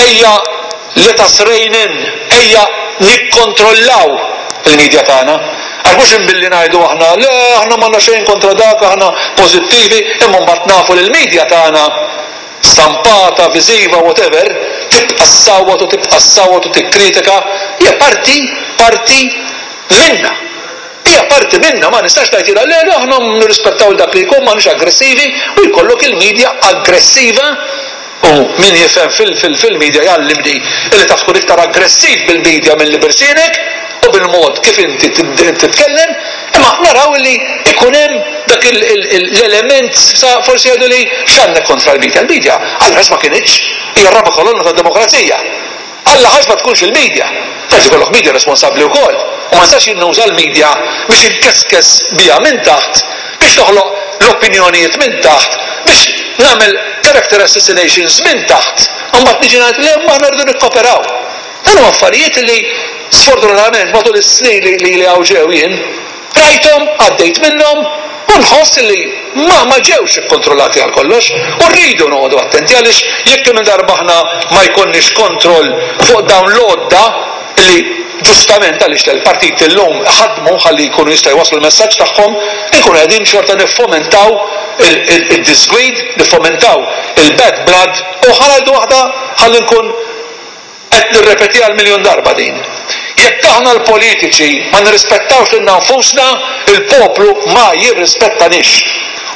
ejja let us rein in, ejja nikkontrollaw il-medja tagħna. Għal mhux inbilli ngħidu aħna le aħna m'għandna xejn kontra dak, aħna pożittivi, imma mbagħad nafu li l-medja tagħna stampata, viżiva, whatever, tibqa' ssawwat u tibqa' ssawwat u tikkritika, hija parti minna. Hija parti minna, ma nistax ngħidilha le aħna nirrispettaw dak li jkun m'aħniex aggressivi u jkollok il-medja aggressiva u min jifhem fil-medja jgħallimni li taf tkun iktar aggressiv bil-medja milli birsinek u bil-mod kif inti titkellem, imma naraw li ikun hemm dak l-element forsi jgħidu li x'għandna kontra l-medja. Il-medja għal ma kienitx hija r-raba kolonna tad-demokrazija. Alla ħaġ ma tkunx il-medja. Forsi kollok medja responsabbli wkoll. U ma nistax nuża l-medja biex inkeskes biha minn taħt, biex toħloq l-opinjonijiet minn taħt, biex nagħmel character assassinations minn taħt. U mbagħad niġi ngħid le ma rridu nikkoperaw. Dan huma affarijiet li sfortunatament matul is-snin li ġew jien rajthom għaddejt minnhom u nħoss li ma ġewx ikkontrollati għal kollox u rridu noqogħdu attenti għaliex jekk minn darba aħna ma jkollniex kontroll fuq dawn l-għodda li ġustament għaliex l-partit illum ħadmu ħalli jkunu jistgħu jwasslu l-messaġġ tagħhom, inkunu qegħdin xorta niffomentaw il-disgwid, niffomentaw il-bad blood u ħaldu waħda ħalli nkun qed nirrepetiha l-miljon darba din. Jekk aħna l-politiċi ma nirrispettawx lil nfusna, il-poplu ma jirrispettanix.